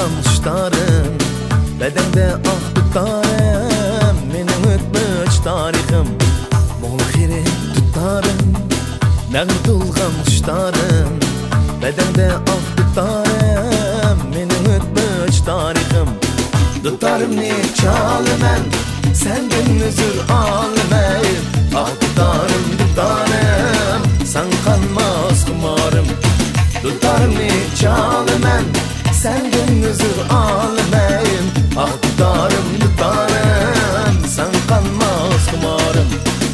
kuşlarım bedende ah tutarım mening o'tmish tarixim mo'lxiri tutarım nag'dulg'an kuşlarım bedende ah tutarım mening o'tmish tarixim tutarım ne çalmen senden özür almayım ah tutarım sen kanmaz kumarım tutarım ne çalmen senden özür almayım ah tutarım sen kanmaz kumarım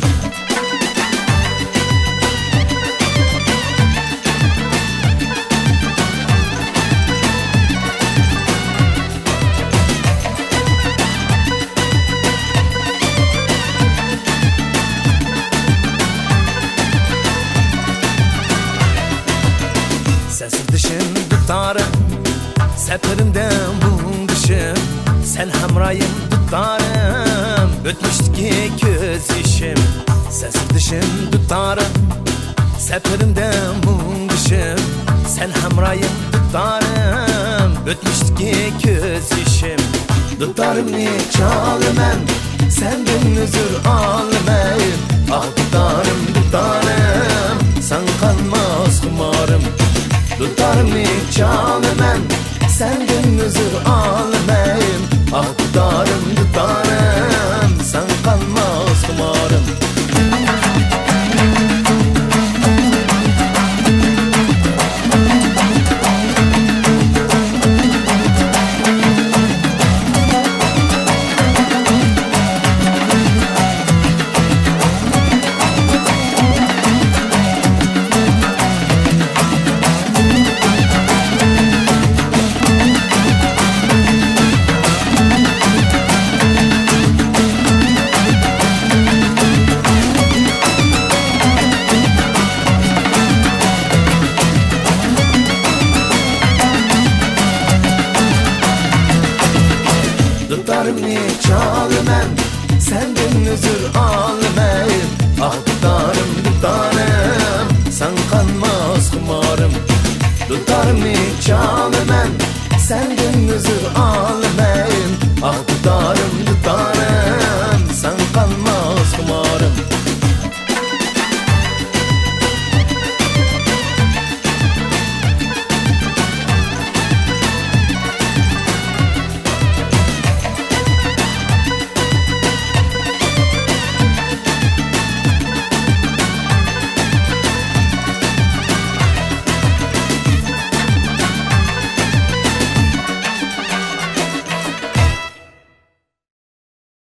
Sensiz dişim tutarım seferimden bulmuşum sen hamrayım tutarım ötmüşteki göz yaşım sensiz dişim tutarım seferimden bulmuşum sen hamrayım tutarım ötmüşteki göz yaşım tutarım ne çalmen senden özür almayım ah tutarım sen kanmaz kumarım tutarım ne çalmen senden özür almayım ah tutarım sen kanmaz kumarım tutarım ne çalmen senden özür almayım ah tutarım sen kanmaz kumarım tutarım ne çalmen senden özür almayım ah tutarım